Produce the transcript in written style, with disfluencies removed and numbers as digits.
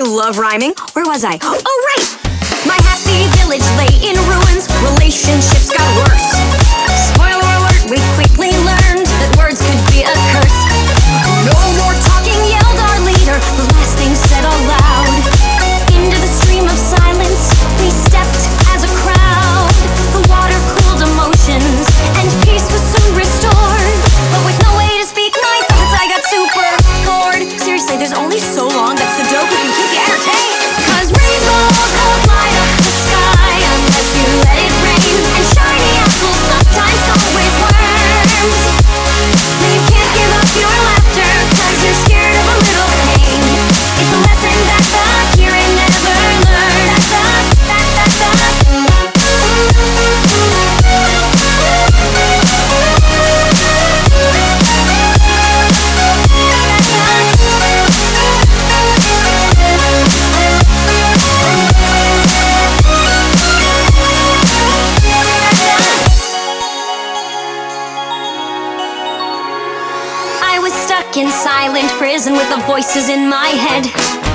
love rhyming. Where was I? Oh, right! My happy village lay in ruins. Relationships got worse. Spoiler alert, we quickly learned that words could be a curse. No more talking, yelled our leader, the last thing said aloud. Into the stream of silence, we stepped as a crowd. The water cooled emotions, and peace was soon restored. But with no way to speak my thoughts, I got super bored. Seriously, there's only so long that Sudoku can keep you entertained. Cause rainbows don't light up the sky unless you let it rain. And shiny apples sometimes come with worms. You can't give up your laughter cause you're scared of a little pain. It's a lesson that the hearing never learned. I was stuck in silent prison with the voices in my head.